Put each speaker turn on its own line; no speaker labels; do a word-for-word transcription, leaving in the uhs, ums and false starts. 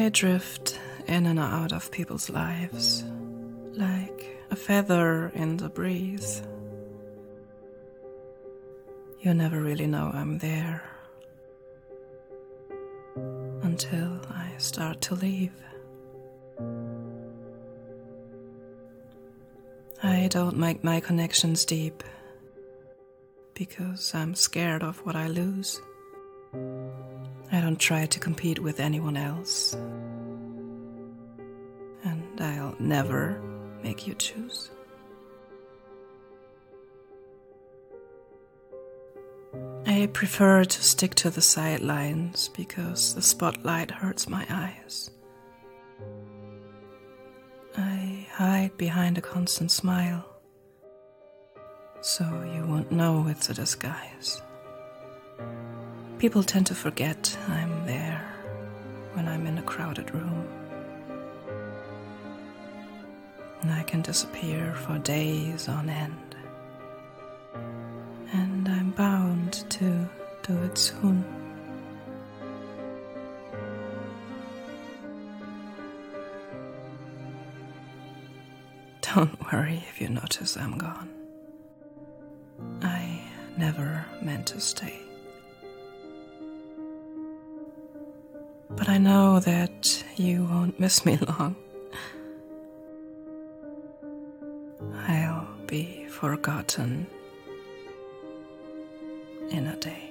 I drift in and out of people's lives, like a feather in the breeze. You never really know I'm there until I start to leave. I don't make my connections deep because I'm scared of what I lose. I don't try to compete with anyone else, and I'll never make you choose. I prefer to stick to the sidelines because the spotlight hurts my eyes. I hide behind a constant smile, so you won't know it's a disguise. People tend to forget I'm there when I'm in a crowded room. And I can disappear for days on end. And I'm bound to do it soon. Don't worry if you notice I'm gone. I never meant to stay. But I know that you won't miss me long. I'll be forgotten in a day.